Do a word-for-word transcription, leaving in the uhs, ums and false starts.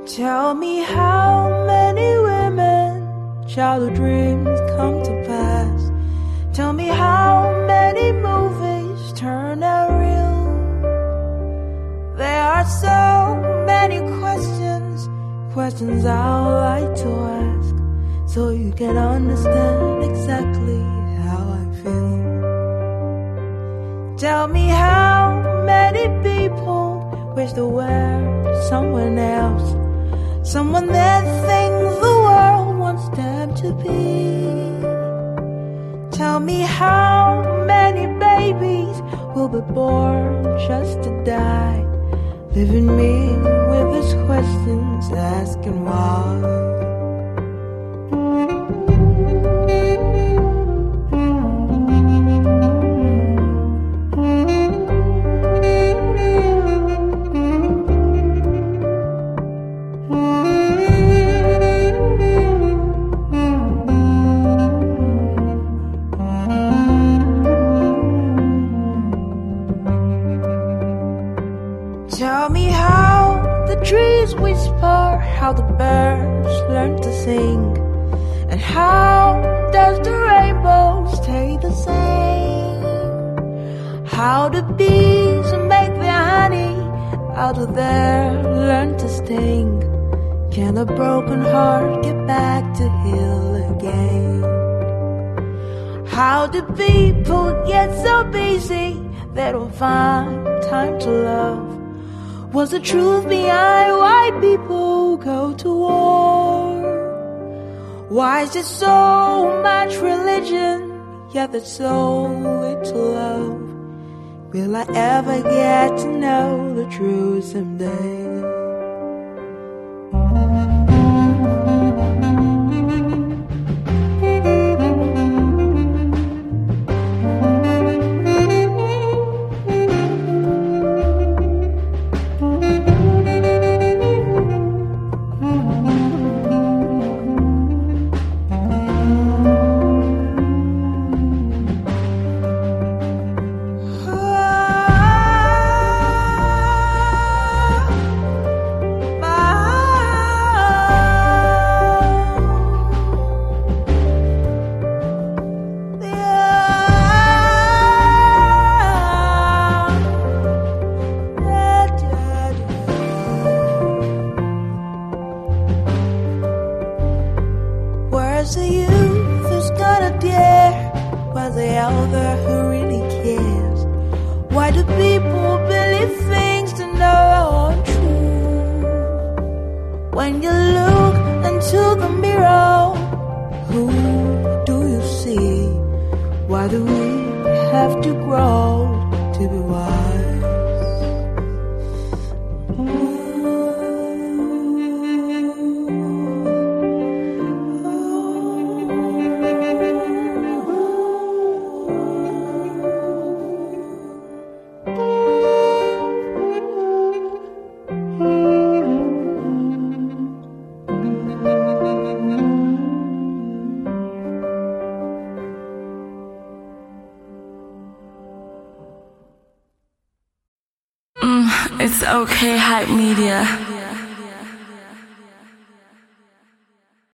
Tell me how many women childhood dreams come to pass. Tell me how many movies turn out real. There are so many questions, questions I'd like to ask, so you can understand exactly how I feel. Tell me how many people wish they were someone else, someone that thinks the world wants them to be. Tell me how many babies will be born just to die, leaving me with these questions, asking why. Tell me how the trees whisper, how the birds learn to sing, and how does the rainbow stay the same? How the bees make their honey, how do they learn to sting? Can a broken heart get back to heal again? How do people get so busy they don't find time to love? What's the truth behind why people go to war? Why is there so much religion, yet there's so little love? Will I ever get to know the truth someday? Where's the youth who's gonna dare? Where's the elder who really cares? Why do people believe things that aren't true? When you look into the mirror, who do you see? Why do we have to grow to be wise? It's okay, Hype Media.